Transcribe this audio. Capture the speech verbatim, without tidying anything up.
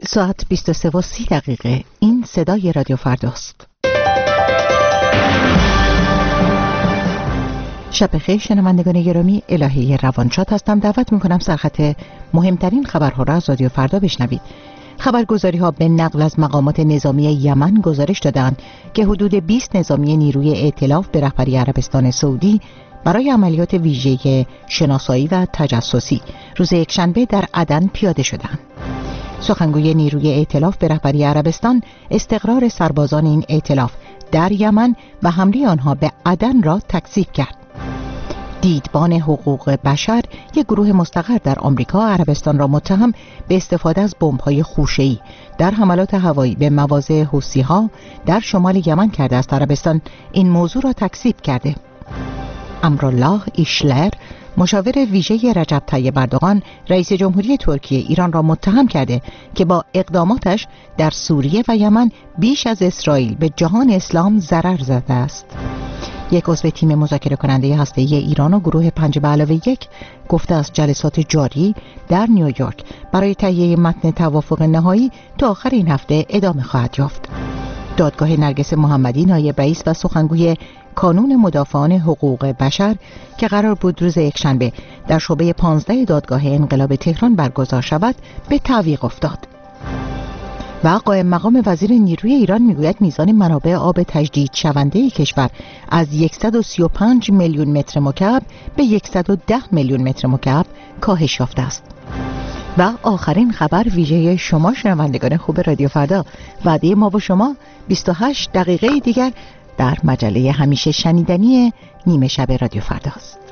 ساعت بیست و سه و سی دقیقه. این صدای رادیو فرداست. شب بخیر شنوندگان گرامی، الهی روانشاد هستم. دعوت میکنم سرخط مهمترین خبرها را از رادیو فردا بشنوید. خبرگزاری ها به نقل از مقامات نظامی یمن گزارش دادند که حدود بیست نظامی نیروی ائتلاف به رهبری عربستان سعودی برای عملیات ویژه شناسایی و تجسسی روز یکشنبه در عدن پیاده شدند. سخنگوی نیروی ائتلاف به رهبری عربستان استقرار سربازان این ائتلاف در یمن و حمله آنها به عدن را تکذیب کرد. دیدبان حقوق بشر، یک گروه مستقر در آمریکا، عربستان را متهم به استفاده از بمب‌های خوشه‌ای در حملات هوایی به مواضع حوثی‌ها در شمال یمن کرده است. عربستان این موضوع را تکذیب کرده. امرالله ایشلر، مشاور ویژه رجب طیب اردوغان رئیس جمهوری ترکیه، ایران را متهم کرده که با اقداماتش در سوریه و یمن بیش از اسرائیل به جهان اسلام ضرر زده است. یک عضو تیم مذاکره کننده هسته‌ای ایران و گروه پنج به علاوه یک گفته از جلسات جاری در نیویورک برای تهیه متن توافق نهایی تا آخر این هفته ادامه خواهد یافت. دادگاه نرگس محمدی، نایب رئیس و سخنگوی کانون مدافعان حقوق بشر که قرار بود روز یکشنبه در شعبه پانزده دادگاه انقلاب تهران برگزار شود، به تعویق افتاد. و قائم مقام وزیر نیروی ایران میگوید میزان منابع آب تجدید شونده کشور از صد و سی و پنج میلیون متر مکعب به صد و ده میلیون متر مکعب کاهش یافته است. و آخرین خبر ویژه شما شنوندگان خوب رادیو فردا، وعده ما با شما بیست و هشت دقیقه دیگر در مجله همیشه شنیدنی نیمه شب رادیو فرداست.